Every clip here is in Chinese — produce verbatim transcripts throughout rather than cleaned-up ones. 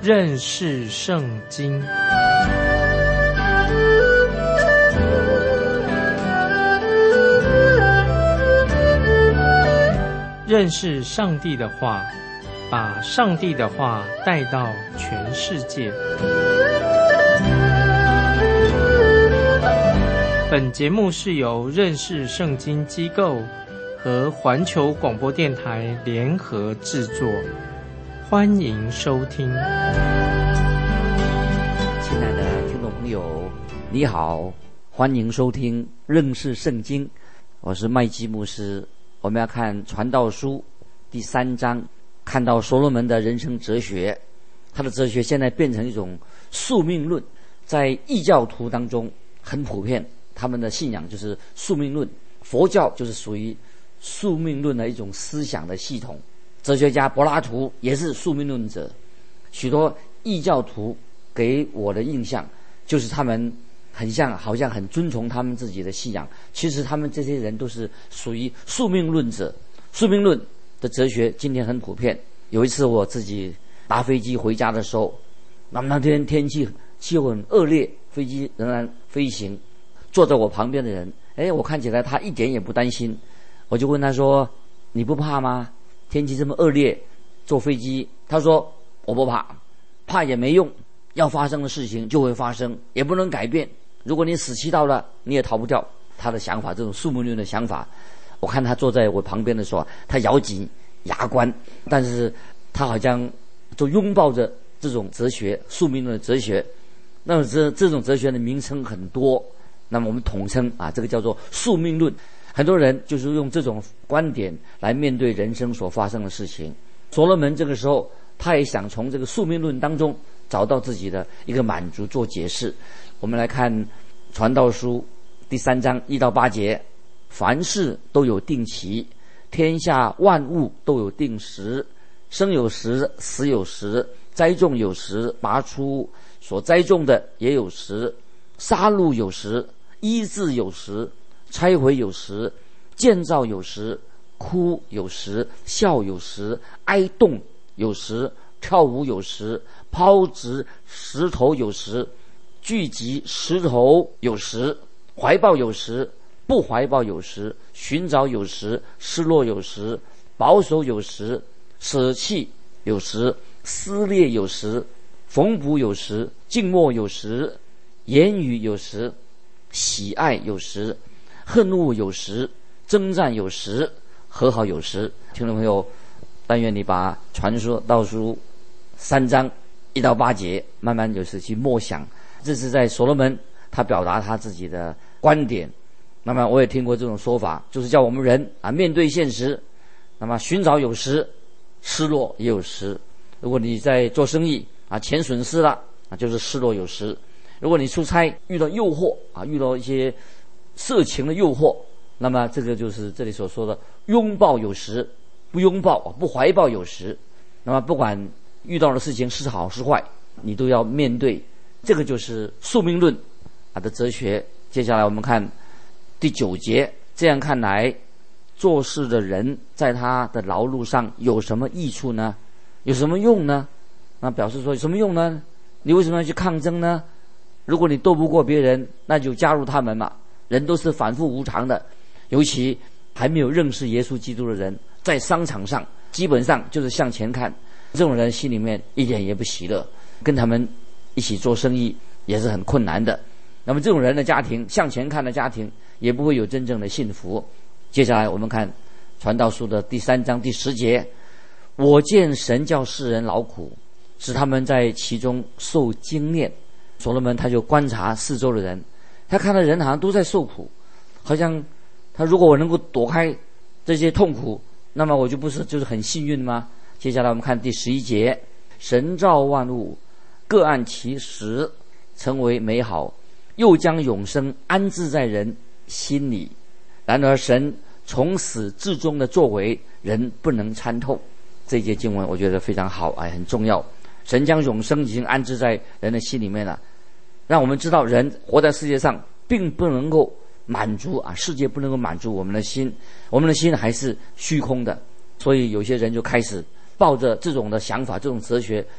认识圣经。认识上帝的话，把上帝的话带到全世界。本节目是由认识圣经机构和环球广播电台联合制作，欢迎收听。亲爱的听众朋友，你好，欢迎收听认识圣经，我是麦基牧师。我们要看传道书第三章，看到所罗门的人生哲学。他的哲学现在变成一种宿命论，在异教徒当中很普遍，他们的信仰就是宿命论。佛教就是属于宿命论的一种思想的系统。哲学家柏拉图也是宿命论者。许多异教徒给我的印象就是他们很像好像很尊崇他们自己的信仰，其实他们这些人都是属于宿命论者。宿命论的哲学今天很普遍。有一次我自己搭飞机回家的时候，那么那天天气气候很恶劣，飞机仍然飞行，坐在我旁边的人，哎，我看起来他一点也不担心。我就问他说，你不怕吗？天气这么恶劣，坐飞机。他说，我不怕，怕也没用，要发生的事情就会发生，也不能改变。如果你死期到了，你也逃不掉。他的想法，这种宿命论的想法，我看他坐在我旁边的时候，他咬紧牙关，但是他好像就拥抱着这种哲学，宿命论的哲学。那么这这种哲学的名称很多，那么我们统称啊，这个叫做宿命论。很多人就是用这种观点来面对人生所发生的事情。所罗门这个时候，他也想从这个宿命论当中找到自己的一个满足，做解释。我们来看传道书第三章一到八节，凡事都有定期，天下万物都有定时，生有时，死有时，栽种有时，拔出所栽种的也有时，杀戮有时，医治有时，拆毁有时，建造有时，哭有时，笑有时，哀动有时，跳舞有时，抛掷石头有时，聚集石头有时，怀抱有时，不怀抱有时，寻找有时，失落有时，保守有时，舍弃有时，撕裂有时，缝补有时，静默有时，言语有时，喜爱有时，恨恶有时，征战有时，和好有时。听众朋友，但愿你把传说道书三章一到八节慢慢有时去默想。这是在所罗门他表达他自己的观点。那么我也听过这种说法，就是叫我们人啊面对现实，那么寻找有时，失落也有时。如果你在做生意啊，钱损失了啊，就是失落有时。如果你出差遇到诱惑啊，遇到一些色情的诱惑，那么这个就是这里所说的拥抱有时，不拥抱不怀抱有时。那么不管遇到的事情是好是坏，你都要面对。这个就是宿命论啊的哲学。接下来我们看第九节，这样看来，做事的人在他的劳碌上有什么益处呢？有什么用呢？那表示说有什么用呢？你为什么要去抗争呢？如果你斗不过别人，那就加入他们嘛。人都是反复无常的，尤其还没有认识耶稣基督的人，在商场上基本上就是向前看，这种人心里面一点也不喜乐，跟他们一起做生意也是很困难的。那么这种人的家庭，向前看的家庭，也不会有真正的幸福。接下来我们看传道书的第三章第十节，我见神叫世人劳苦，使他们在其中受精炼。所罗门他就观察四周的人，他看到人好像都在受苦，好像他如果我能够躲开这些痛苦，那么我就不是就是很幸运吗？接下来我们看第十一节，神造万物，各按其时，成为美好，又将永生安置在人心里。然而神从始至终的作为，人不能参透。这一节经文我觉得非常好，哎，很重要。神将永生已经安置在人的心里面了，让我们知道人活在世界上并不能够满足啊，世界不能够满足我们的心，我们的心还是虚空的。所以有些人就开始抱着这种的想法，这种哲学，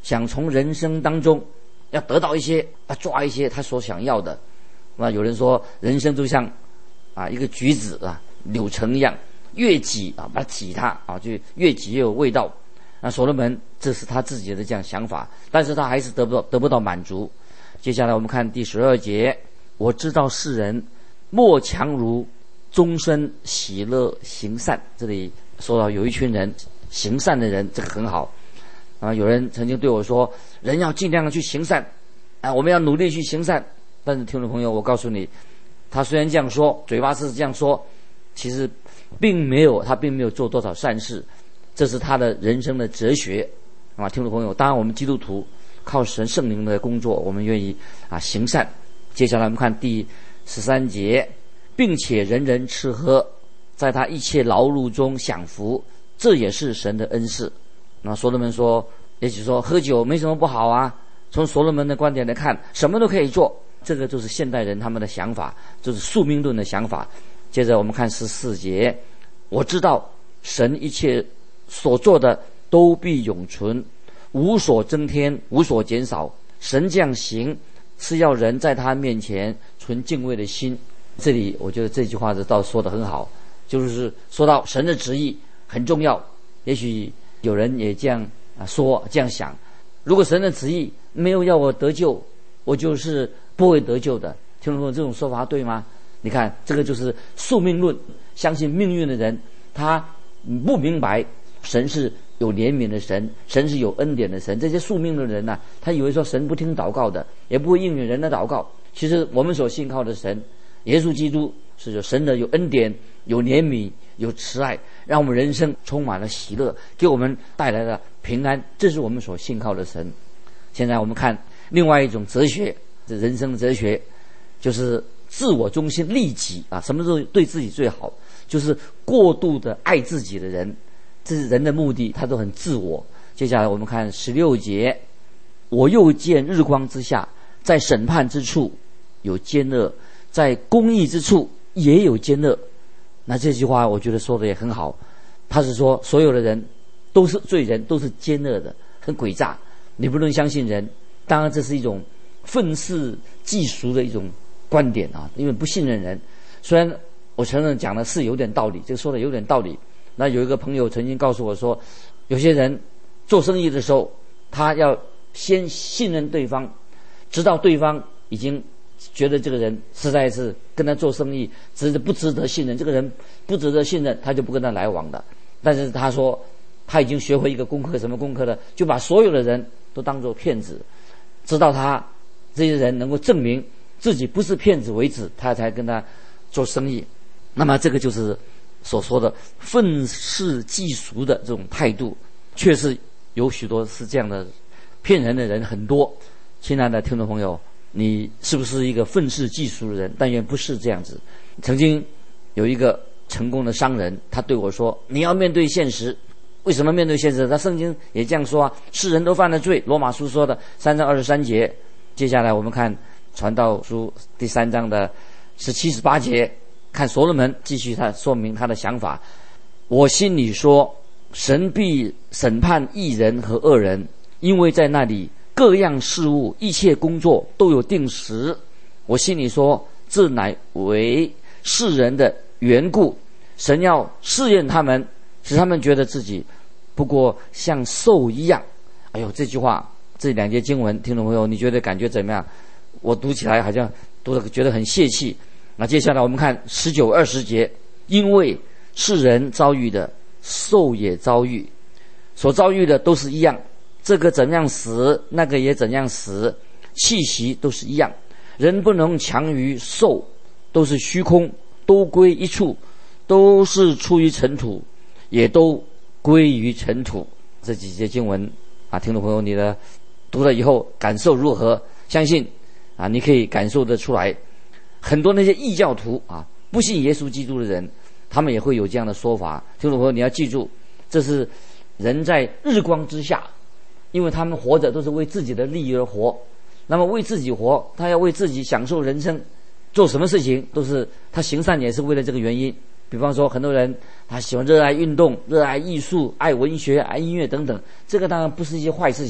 想从人生当中要得到一些，要抓一些他所想要的。那有人说，人生就像啊一个橘子啊柳橙一样，越挤啊把它挤它啊，就越挤越有味道。那所罗门这是他自己的这样想法，但是他还是得不到得不到满足。接下来我们看第十二节，我知道世人莫强如终身喜乐行善。这里说到有一群人行善的人，这个很好啊。有人曾经对我说，人要尽量的去行善啊，我们要努力去行善。但是听众朋友，我告诉你，他虽然这样说，嘴巴是这样说，其实并没有他并没有做多少善事。这是他的人生的哲学啊，听众朋友，当然我们基督徒靠神圣灵的工作，我们愿意啊行善。接下来我们看第十三节，并且人人吃喝，在他一切劳碌中享福，这也是神的恩赐。那所罗门说，也许说喝酒没什么不好啊，从所罗门的观点来看，什么都可以做。这个就是现代人他们的想法，就是宿命论的想法。接着我们看十四节，我知道神一切所做的都必永存，无所增添，无所减少。神这样行，是要人在他面前存敬畏的心。这里我觉得这句话是倒说得很好，就是说到神的旨意很重要。也许有人也这样啊说，这样想，如果神的旨意没有要我得救，我就是不会得救的。听众朋友，这种说法对吗？你看，这个就是宿命论，相信命运的人，他不明白神是有怜悯的神，神是有恩典的神。这些宿命的人呢、啊，他以为说神不听祷告的，也不会应允人的祷告。其实我们所信靠的神，耶稣基督是有神的，有恩典，有怜悯，有慈爱，让我们人生充满了喜乐，给我们带来了平安。这是我们所信靠的神。现在我们看另外一种哲学，这人生的哲学，就是自我中心利己啊，什么时候对自己最好？就是过度的爱自己的人，这是人的目的，他都很自我。接下来我们看十六节，我又见日光之下，在审判之处有奸恶，在公义之处也有奸恶。那这句话我觉得说的也很好，他是说所有的人都是罪人，都是奸恶的，很诡诈，你不能相信人。当然这是一种愤世嫉俗的一种观点啊，因为不信任人。虽然我承认讲的是有点道理，这个说的有点道理。那有一个朋友曾经告诉我说，有些人做生意的时候，他要先信任对方，直到对方已经觉得这个人实在是跟他做生意值得不值得信任，这个人不值得信任，他就不跟他来往的。但是他说他已经学会一个功课，什么功课呢？就把所有的人都当作骗子，直到他这些人能够证明自己不是骗子为止，他才跟他做生意。那么这个就是所说的愤世嫉俗的这种态度，确实有许多是这样的，骗人的人很多。亲爱的听众朋友，你是不是一个愤世嫉俗的人？但愿不是这样子。曾经有一个成功的商人，他对我说，你要面对现实。为什么面对现实？他圣经也这样说啊，世人都犯了罪，罗马书说的三章二十三节。接下来我们看传道书第三章的十七十八节，看所罗门继续他说明他的想法。我心里说，神必审判义人和恶人，因为在那里各样事物一切工作都有定时。我心里说，这乃为世人的缘故，神要试验他们，使他们觉得自己不过像兽一样。哎呦，这句话这两节经文，听众朋友你觉得感觉怎么样？我读起来好像读得觉得很泄气。那接下来我们看十九二十节，因为世人遭遇的，兽也遭遇，所遭遇的都是一样，这个怎样死，那个也怎样死，气息都是一样。人不能强于兽，都是虚空，都归一处，都是出于尘土，也都归于尘土。这几节经文啊，听众朋友，你的读了以后感受如何？相信啊，你可以感受得出来。很多那些异教徒啊，不信耶稣基督的人，他们也会有这样的说法。听众朋友，你要记住，这是人在日光之下，因为他们活着都是为自己的利益而活。那么为自己活，他要为自己享受人生，做什么事情都是他行善也是为了这个原因。比方说很多人他喜欢热爱运动，热爱艺术，爱文学，爱音乐等等，这个当然不是一些坏事情，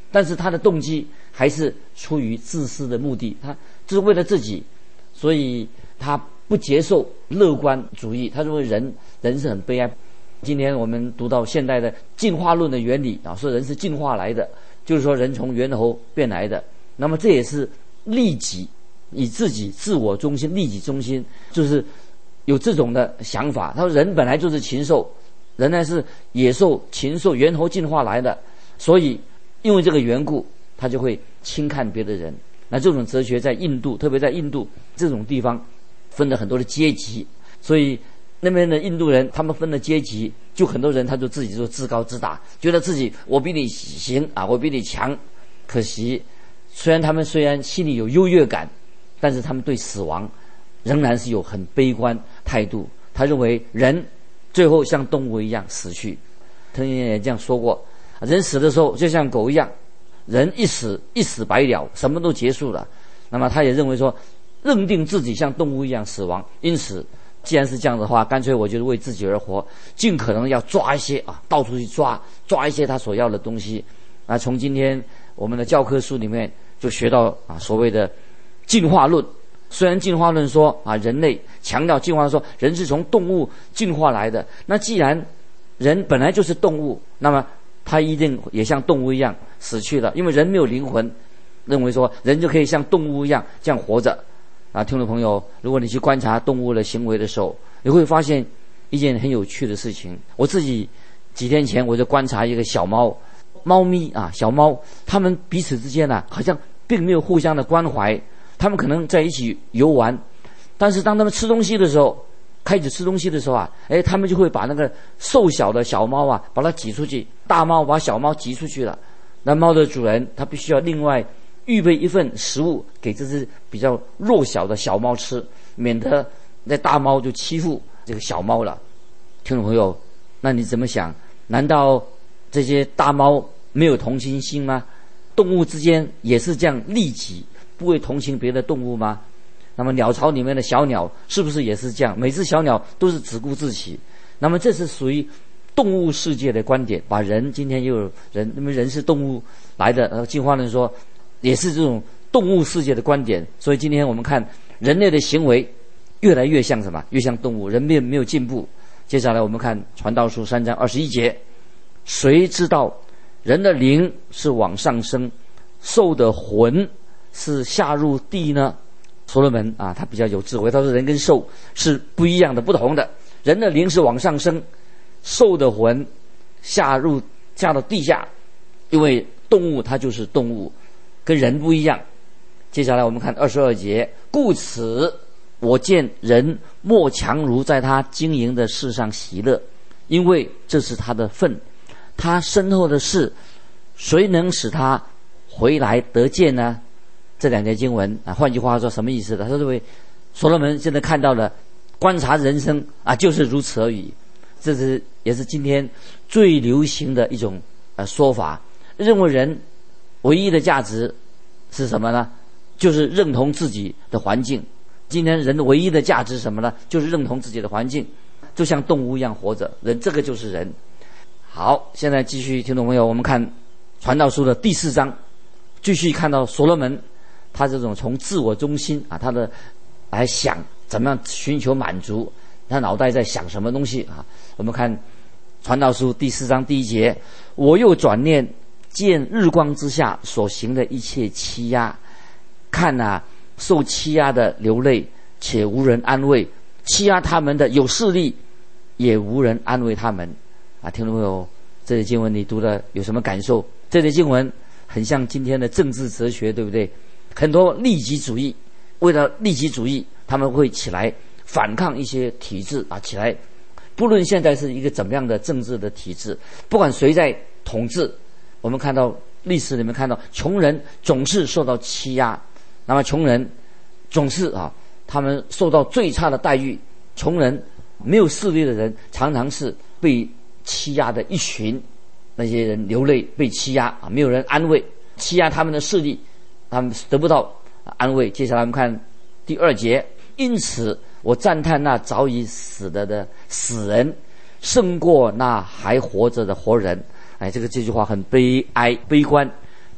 但是他的动机还是出于自私的目的，他就是为了自己，所以他不接受乐观主义，他认为人人是很悲哀。今天我们读到现代的进化论的原理啊，说人是进化来的，就是说人从猿猴变来的。那么这也是利己，以自己自我中心、利己中心，就是有这种的想法。他说人本来就是禽兽，人呢是野兽、禽兽、猿猴进化来的，所以因为这个缘故，他就会轻看别的人。那这种哲学在印度，特别在印度这种地方，分了很多的阶级，所以那边的印度人他们分了阶级，就很多人他就自己就自高自大，觉得自己我比你行啊，我比你强。可惜虽然他们虽然心里有优越感，但是他们对死亡仍然是有很悲观态度。他认为人最后像动物一样死去。藤原也这样说过，人死的时候就像狗一样，人一死一死百了，什么都结束了。那么他也认为说，认定自己像动物一样死亡，因此既然是这样的话，干脆我就是为自己而活，尽可能要抓一些啊，到处去抓抓一些他所要的东西。啊，从今天我们的教科书里面就学到啊，所谓的进化论。虽然进化论说啊，人类强调进化说人是从动物进化来的，那既然人本来就是动物，那么他一定也像动物一样死去了，因为人没有灵魂，认为说人就可以像动物一样这样活着。啊，听众朋友，如果你去观察动物的行为的时候，你会发现一件很有趣的事情。我自己几天前我就观察一个小猫，猫咪啊，小猫，它们彼此之间呢、啊，好像并没有互相的关怀，它们可能在一起游玩，但是当它们吃东西的时候，开始吃东西的时候啊，哎，它们就会把那个瘦小的小猫啊，把它挤出去，大猫把小猫挤出去了。那猫的主人他必须要另外预备一份食物给这只比较弱小的小猫吃，免得那大猫就欺负这个小猫了。听众朋友，那你怎么想？难道这些大猫没有同情心吗？动物之间也是这样利己，不会同情别的动物吗？那么鸟巢里面的小鸟是不是也是这样？每只小鸟都是只顾自己。那么这是属于动物世界的观点，把人今天又有人，因为人是动物来的，呃，进化论说也是这种动物世界的观点。所以今天我们看人类的行为越来越像什么？越像动物，人没有没有进步。接下来我们看传道书三章二十一节，谁知道人的灵是往上升，兽的魂是下入地呢？所罗门啊，他比较有智慧，他说人跟兽是不一样的、不同的。人的灵是往上升，兽的魂下入下到地下，因为动物它就是动物，跟人不一样。接下来我们看二十二节，故此我见人莫强如在他经营的事上喜乐，因为这是他的份。他身后的事，谁能使他回来得见呢？这两节经文啊，换句话说什么意思呢？他认为所罗门现在看到了观察人生啊，就是如此而已。这是也是今天最流行的一种呃说法，认为人唯一的价值是什么呢？就是认同自己的环境。今天人的唯一的价值是什么呢？就是认同自己的环境，就像动物一样活着。人这个就是人。好，现在继续，听众朋友，我们看传道书的第四章，继续看到所罗门他这种从自我中心啊，他的来想怎么样寻求满足，他脑袋在想什么东西啊？我们看传道书第四章第一节，我又转念见日光之下所行的一切欺压，看啊，受欺压的流泪，且无人安慰；欺压他们的有势力，也无人安慰他们。啊，听众朋友，这些经文你读了有什么感受？这些经文很像今天的政治哲学，对不对？很多利己主义，为了利己主义，他们会起来反抗一些体制啊，起来，不论现在是一个怎么样的政治的体制，不管谁在统治，我们看到历史里面看到，穷人总是受到欺压，那么穷人总是啊，他们受到最差的待遇，穷人没有势力的人常常是被欺压的一群，那些人流泪被欺压啊，没有人安慰，欺压他们的势力，他们得不到安慰。接下来我们看第二节，因此我赞叹那早已死了的死人胜过那还活着的活人。哎，这个这句话很悲哀悲观。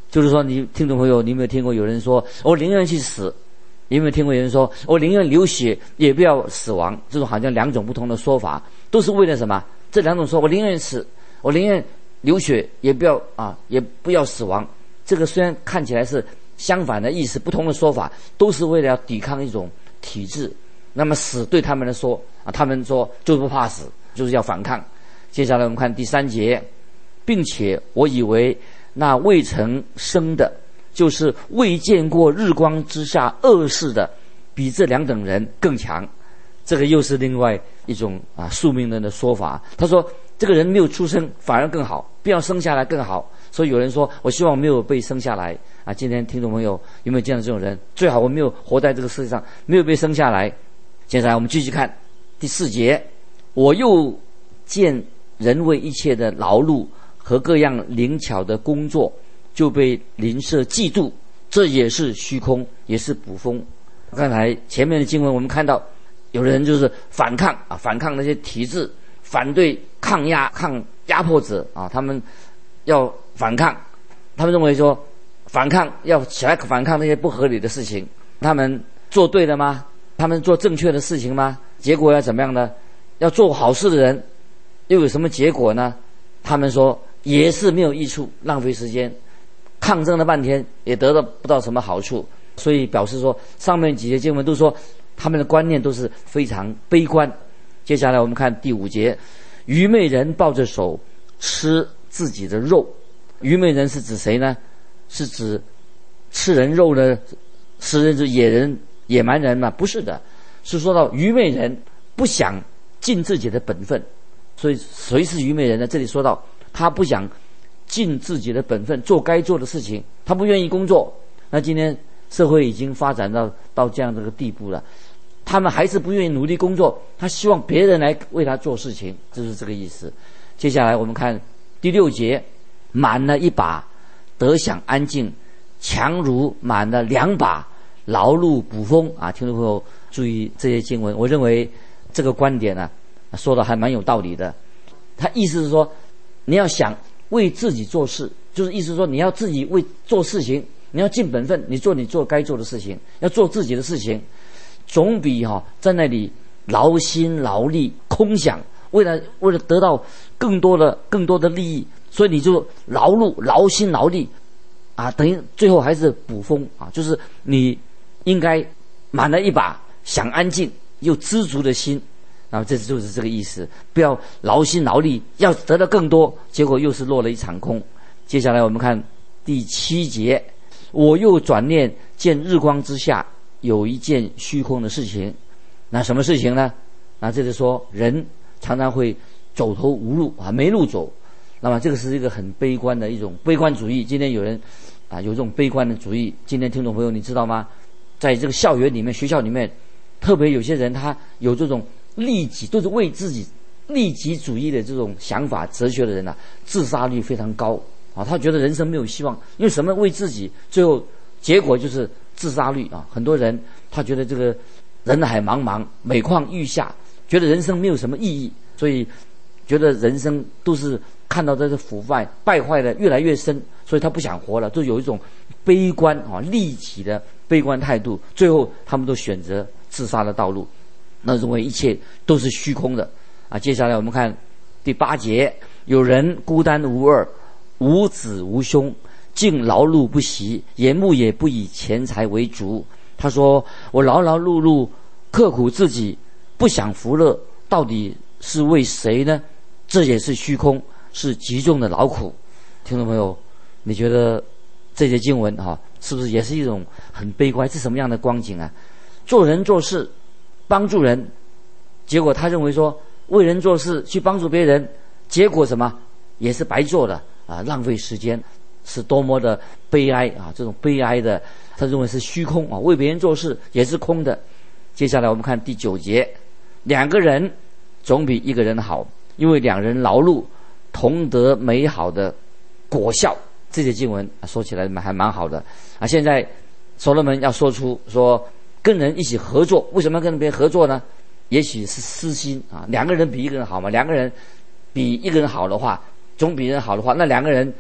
就是说，你听众朋友，你有没有听过有人说我宁愿去死？有没有听过有人说我宁愿流血也不要死亡？这种好像两种不同的说法，都是为了什么？这两种说，我宁愿死，我宁愿流血也不要啊，也不要死亡。这个虽然看起来是相反的意思，不同的说法，都是为了要抵抗一种体制。那么死对他们来说啊，他们说就不怕死，就是要反抗。接下来我们看第三节，并且我以为那未曾生的，就是未见过日光之下恶事的，比这两等人更强。这个又是另外一种啊宿命论的说法。他说这个人没有出生反而更好，不要生下来更好。所以有人说我希望没有被生下来啊。今天听众朋友有没有见到这种人？最好我没有活在这个世界上，没有被生下来。接下来我们继续看第四节，我又见人为一切的劳碌和各样灵巧的工作就被邻舍嫉妒，这也是虚空，也是捕风。刚才前面的经文我们看到有人就是反抗啊，反抗那些体制，反对抗压抗压迫者啊，他们要反抗，他们认为说反抗要起来反抗那些不合理的事情。他们做对了吗？他们做正确的事情吗？结果要怎么样呢？要做好事的人又有什么结果呢？他们说也是没有益处，浪费时间，抗争了半天也得到不到什么好处。所以表示说上面几节经文都说他们的观念都是非常悲观。接下来我们看第五节，愚昧人抱着手吃自己的肉。愚昧人是指谁呢？是指吃人肉的食人是野人野蛮人吗？不是的，是说到愚昧人不想尽自己的本分。所以谁是愚昧人呢？这里说到他不想尽自己的本分，做该做的事情，他不愿意工作。那今天社会已经发展到到这样的一个地步了，他们还是不愿意努力工作，他希望别人来为他做事情，就是这个意思。接下来我们看第六节，满了一把得享安静，强如满了两把劳碌捕风啊。听众朋友注意这些经文，我认为这个观点呢、啊、说的还蛮有道理的。他意思是说你要想为自己做事，就是意思说你要自己为做事情，你要尽本分，你做你做该做的事情，要做自己的事情，总比哈、哦、在那里劳心劳力空想，为了为了得到更多的更多的利益，所以你就劳碌劳心劳力啊，等于最后还是捕风啊，就是你应该满了一把想安静又知足的心。那么这就是这个意思，不要劳心劳力，要得到更多，结果又是落了一场空。接下来我们看第七节，我又转念见日光之下有一件虚空的事情。那什么事情呢？那这里说人常常会走投无路啊，没路走。那么这个是一个很悲观的一种悲观主义。今天有人啊有这种悲观的主义，今天听众朋友你知道吗？在这个校园里面学校里面，特别有些人他有这种利己，都是为自己利己主义的这种想法哲学的人啊，自杀率非常高啊。他觉得人生没有希望，因为什么？为自己，最后结果就是自杀率啊。很多人他觉得这个人海茫茫，每况愈下，觉得人生没有什么意义，所以觉得人生都是看到这个腐败败坏的越来越深，所以他不想活了，就有一种悲观啊利己的悲观态度，最后他们都选择自杀的道路。那认为一切都是虚空的啊。接下来我们看第八节，有人孤单无二，无子无兄，竟劳碌不息，眼目也不以钱财为主。他说我劳劳碌碌，刻苦自己，不享福乐，到底是为谁呢？这也是虚空，是极重的劳苦。听众朋友，你觉得这些经文啊，是不是也是一种很悲观？是什么样的光景啊？做人做事帮助人，结果他认为说为人做事去帮助别人，结果什么也是白做的啊，浪费时间，是多么的悲哀啊！这种悲哀的，他认为是虚空啊，为别人做事也是空的。接下来我们看第九节，两个人总比一个人好，因为两人劳碌同得美好的果效。这些经文、啊、说起来还蛮好的啊。现在所罗门要说出说跟人一起合作，为什么要跟别人合作呢？也许是私心啊，两个人比一个人好嘛，两个人比一个人好的话，总比人好的话，那两个人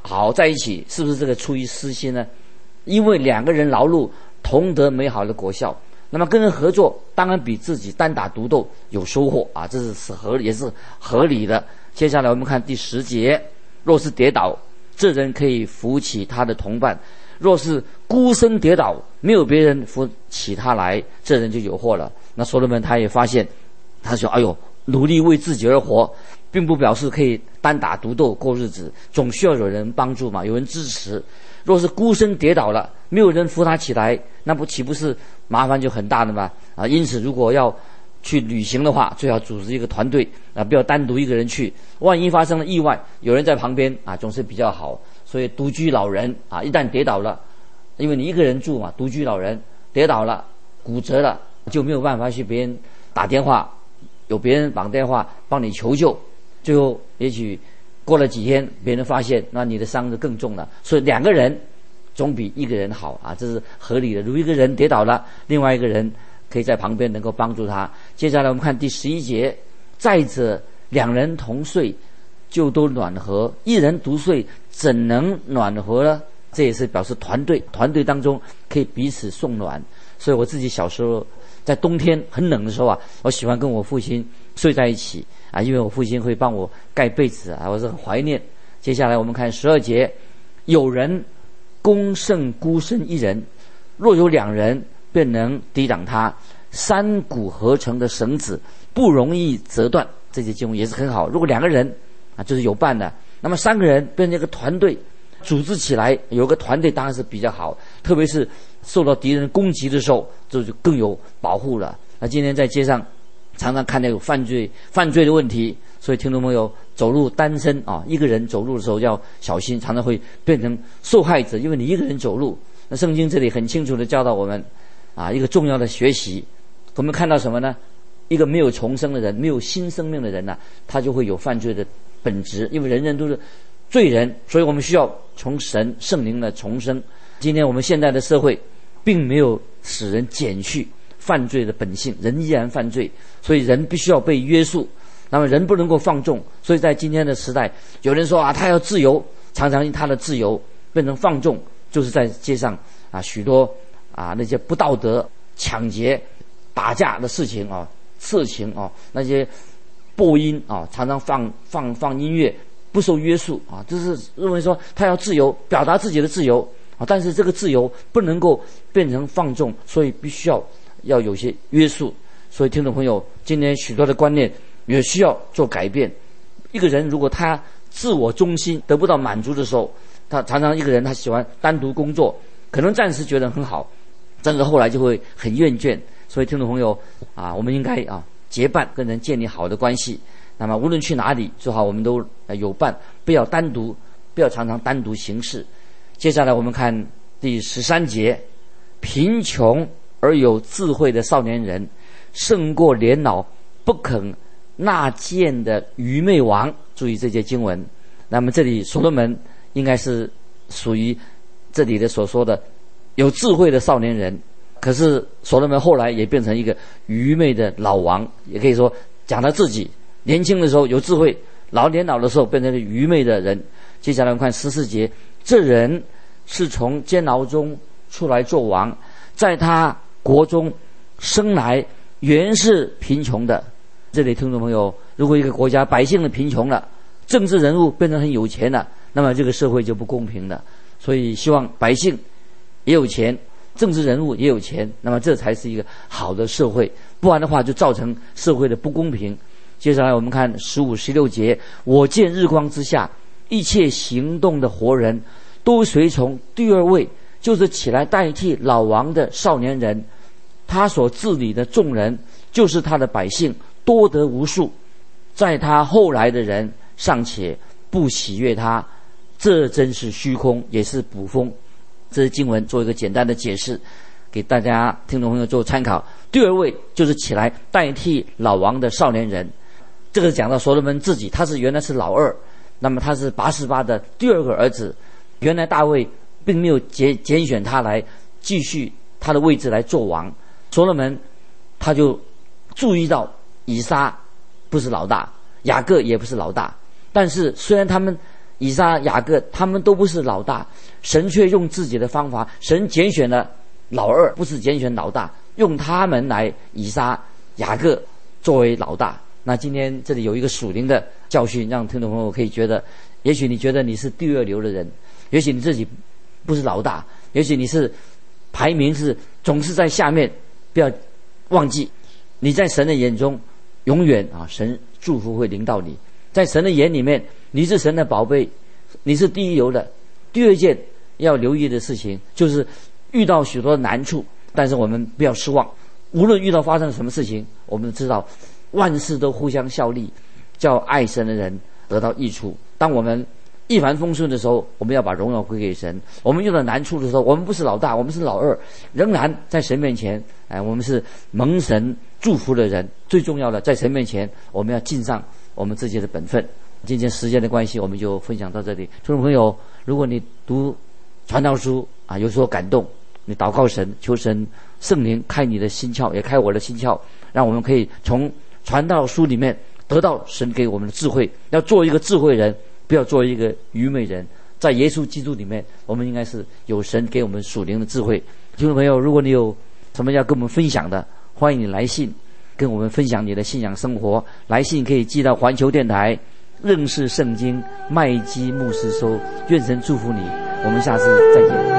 好在一起，是不是这个出于私心呢？因为两个人劳碌，同得美好的果效。那么跟人合作，当然比自己单打独斗有收获啊，这是合也是合理的。接下来我们看第十节，若是跌倒，这人可以扶起他的同伴；若是孤身跌倒，没有别人扶起他来，这人就有祸了。那所罗门他也发现，他说：“哎呦，努力为自己而活，并不表示可以单打独斗过日子，总需要有人帮助嘛，有人支持。若是孤身跌倒了，没有人扶他起来，那不岂不是麻烦就很大的吗？啊，因此如果要去旅行的话，最好组织一个团队啊，不要单独一个人去。万一发生了意外，有人在旁边啊，总是比较好。所以独居老人啊，一旦跌倒了，因为你一个人住嘛，独居老人跌倒了、骨折了，就没有办法去别人打电话，有别人打电话帮你求救，最后也许过了几天，别人发现，那你的伤就更重了。所以两个人总比一个人好啊，这是合理的。如果一个人跌倒了，另外一个人可以在旁边能够帮助他。接下来我们看第十一节，再者两人同睡，就都暖和；一人独睡，怎能暖和呢？这也是表示团队，团队当中可以彼此送暖。所以我自己小时候在冬天很冷的时候啊，我喜欢跟我父亲睡在一起啊，因为我父亲会帮我盖被子啊，我是很怀念。接下来我们看十二节，有人攻胜孤身一人，若有两人，便能抵挡他。三股合成的绳子不容易折断，这些经文也是很好。如果两个人啊，就是有伴的，那么三个人变成一个团队，组织起来有个团队当然是比较好，特别是受到敌人攻击的时候，这就更有保护了。那今天在街上常常看到有犯罪犯罪的问题，所以听众朋友走路单身啊，一个人走路的时候要小心，常常会变成受害者，因为你一个人走路。那圣经这里很清楚地教导我们啊，一个重要的学习，我们看到什么呢？一个没有重生的人，没有新生命的人呢、啊，他就会有犯罪的本质，因为人人都是罪人，所以我们需要从神圣灵的重生。今天我们现在的社会并没有使人减去犯罪的本性，人依然犯罪，所以人必须要被约束。那么人不能够放纵，所以在今天的时代，有人说啊，他要自由，常常因他的自由变成放纵，就是在街上啊许多啊那些不道德、抢劫、打架的事情啊，色情啊，那些播音啊，常常放放放音乐，不受约束啊，就是认为说他要自由，表达自己的自由啊，但是这个自由不能够变成放纵，所以必须要要有些约束。所以听众朋友，今天许多的观念也需要做改变。一个人如果他自我中心得不到满足的时候，他常常一个人他喜欢单独工作，可能暂时觉得很好，但是后来就会很厌倦。所以听众朋友啊，我们应该啊结伴，跟人建立好的关系。那么无论去哪里，最好我们都有伴，不要单独，不要常常单独行事。接下来我们看第十三节，贫穷而有智慧的少年人，胜过年老不肯纳谏的愚昧王。注意这些经文，那么这里所罗门应该是属于这里的所说的有智慧的少年人，可是所罗门后来也变成一个愚昧的老王，也可以说讲他自己年轻的时候有智慧，老年老的时候变成一个愚昧的人。接下来我们看十四节，这人是从监牢中出来做王，在他国中生来原是贫穷的。这里听众朋友，如果一个国家百姓的贫穷了，政治人物变成很有钱了，那么这个社会就不公平了。所以希望百姓也有钱，政治人物也有钱，那么这才是一个好的社会，不然的话就造成社会的不公平。接下来我们看十五、十六节，我见日光之下，一切行动的活人都随从第二位，就是起来代替老王的少年人，他所治理的众人就是他的百姓，多得无数，在他后来的人尚且不喜悦他，这真是虚空，也是捕风。这是经文做一个简单的解释，给大家听众朋友做参考。第二位就是起来代替老王的少年人，这个讲到所罗门自己，他是原来是老二，那么他是拔示巴的第二个儿子，原来大卫并没有拣拣选他来继续他的位置来做王，所罗门他就注意到以撒不是老大，雅各也不是老大，但是虽然他们以撒、雅各，他们都不是老大，神却用自己的方法，神拣选了老二，不是拣选老大，用他们来以撒、雅各作为老大。那今天这里有一个属灵的教训，让听众朋友可以觉得，也许你觉得你是第二流的人，也许你自己不是老大，也许你是排名是总是在下面，不要忘记你在神的眼中永远啊，神祝福会临到你。在神的眼里面，你是神的宝贝，你是第一流的。第二件要留意的事情就是遇到许多的难处，但是我们不要失望。无论遇到发生什么事情，我们知道万事都互相效力，叫爱神的人得到益处。当我们一帆风顺的时候，我们要把荣耀归给神。我们遇到难处的时候，我们不是老大，我们是老二，仍然在神面前，哎，我们是蒙神祝福的人。最重要的，在神面前，我们要尽上我们自己的本分。今天时间的关系，我们就分享到这里。听众朋友，如果你读传道书啊有所感动，你祷告神，求神圣灵开你的心窍，也开我的心窍，让我们可以从传道书里面得到神给我们的智慧，要做一个智慧人，不要做一个愚昧人。在耶稣基督里面，我们应该是有神给我们属灵的智慧。听众朋友，如果你有什么要跟我们分享的，欢迎你来信跟我们分享你的信仰生活。来信可以寄到环球电台认识圣经麦基牧师收。愿神祝福你，我们下次再见。